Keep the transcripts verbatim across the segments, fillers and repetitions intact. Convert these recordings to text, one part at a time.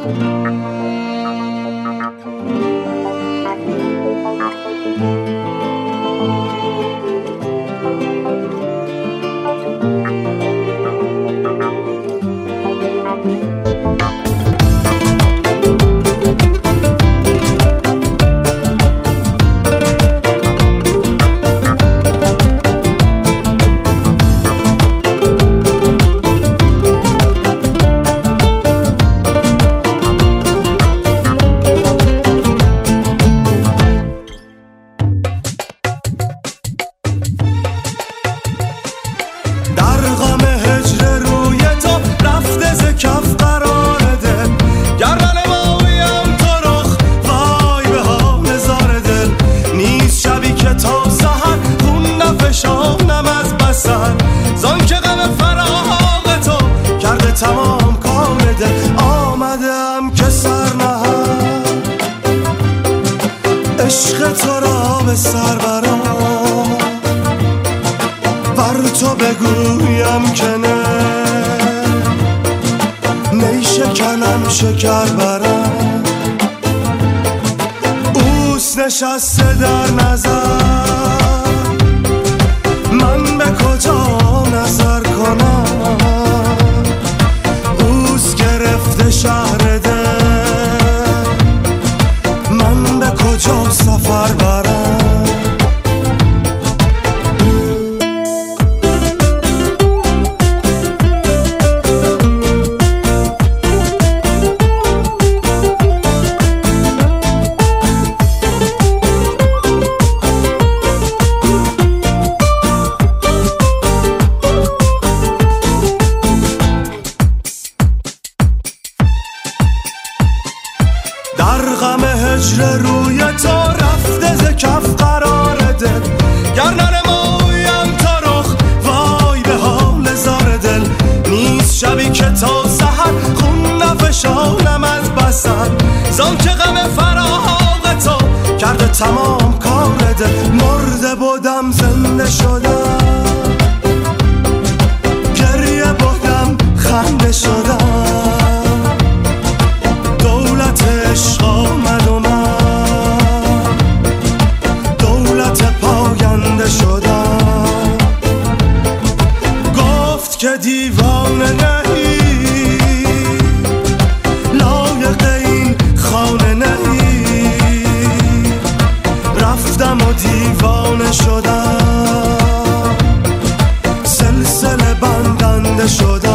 تمام کار ده آمدم که سر نهم عشق تو را به سر برم بر تو بگویم که نه نیشکنم شکر برم اوست نشسته در نظر من به کجا نظر کنم شهر ده من به کجا سفر برم در غم هجر روی تو رفته ز کف قرار دل گر ننمایم تو رخ وای به حال زار دل نیست شبی که تا سحر خون نفشانم از بسر زان که غم فراق تو کرده تمام کار دل مرده بودم زنده شدم گریه بودم خنده شدم عشق آمد و من دولت پاینده شدم گفت که دیوانه نهی لایق این خانه نهی رفتم و دیوانه شدم سلسله بندنده شدم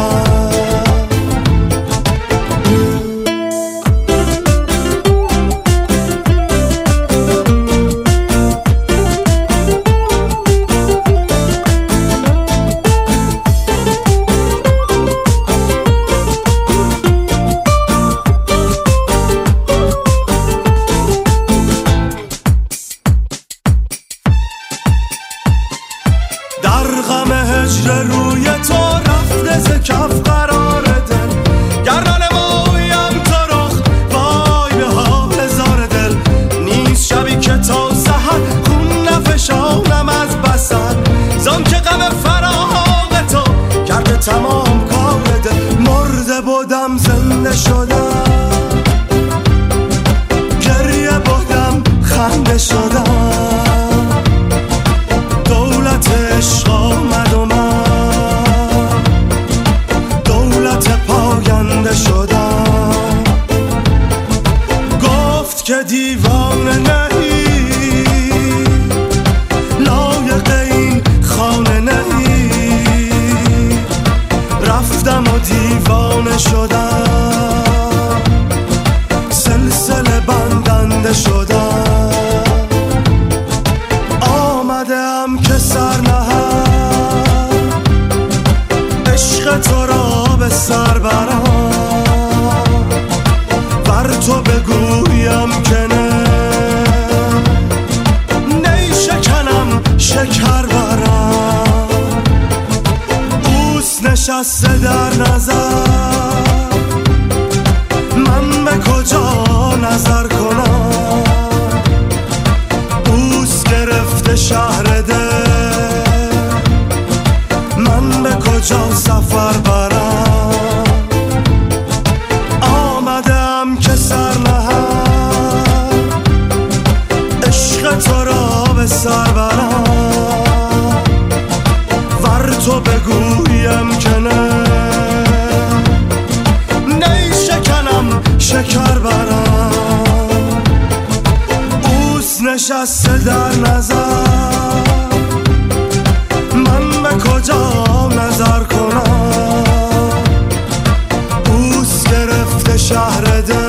در غم هجر روی تو رفته ز کف قرار دل گر ننمایم تو رخ وای به حال زار دل نیست شبی که تا سحر خون نفشانم از بسر زان که غم فراق تو کرده تمام کار دل مرده بودم زنده شدم گریه بودم خنده شدم عشق آمد و من دولت پاینده شدم گفت که دیوانه نهی لایق این خانه نهی رفتم و دیوانه شدم سلسله بندنده شدم آمدم که سر نهم عشق تو را به سر برم بر تو بگویم که نه نیشکنم شکر برم اوست نشسته در نظر من به کجا نظر کنم اوست گرفته شهر ده من به کجا سفر برم آمدم ببرم ور تو بگویم که نه نی شکنم شکر برم اوست نشسته در نظر من به کجا نظر کنم اوست گرفته شهر دل